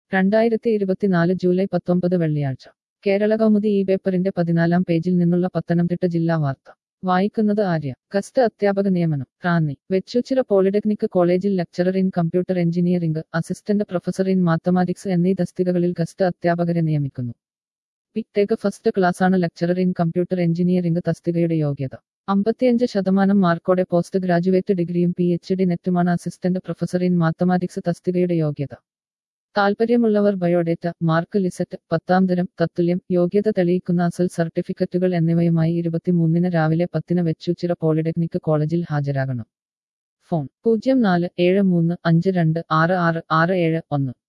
2024 July 19 വെള്ളിയാഴ്ച കേരളകൗമുദി ഈ പേപ്പറിന്റെ 14-ാം പേജിൽ നിന്നുള്ള പത്തനംതിട്ട ജില്ലാ വാർത്ത വായിക്കുന്നത് ആര്യ. ഗസ്റ്റ് അധ്യാപക നിയമനം റാന്നി. വെച്ചൂച്ചിറ പോളിടെക്നിക് കോളേജിൽ lecturer in computer engineering, assistant professor in mathematics എന്നീ തസ്തികകളിൽ ഗസ്റ്റ് അധ്യാപകരെ നിയമിക്കുന്നു. ബി.ടെക് ഫസ്റ്റ് ക്ലാസ്സാണ് ലെക്ചറർ ഇൻ കമ്പ്യൂട്ടർ എഞ്ചിനീയറിംഗ് തസ്തികയുടെ യോഗ്യത. 55% മാർക്കോടെ പോസ്റ്റ് ഗ്രാജുവേറ്റ് ഡിഗ്രിയും PhD നെറ്റുമാണ് അസിസ്റ്റന്റ് പ്രൊഫസർ ഇൻ മാത്തമാറ്റിക്സ് തസ്തികയുടെ യോഗ്യത. താൽപ്പര്യമുള്ളവർ ബയോഡേറ്റ, മാർക്ക് ലിസ്റ്റ്, 10ാം തരം, തത്തുല്യം, യോഗ്യത തെളിയിക്കുന്ന അസൽ സർട്ടിഫിക്കറ്റുകൾ എന്നിവയുമായി 23-ന് രാവിലെ 10-ന് വെച്ചൂച്ചിറ പോളിടെക്നിക് കോളേജിൽ ഹാജരാകണം. ഫോൺ 047352666671.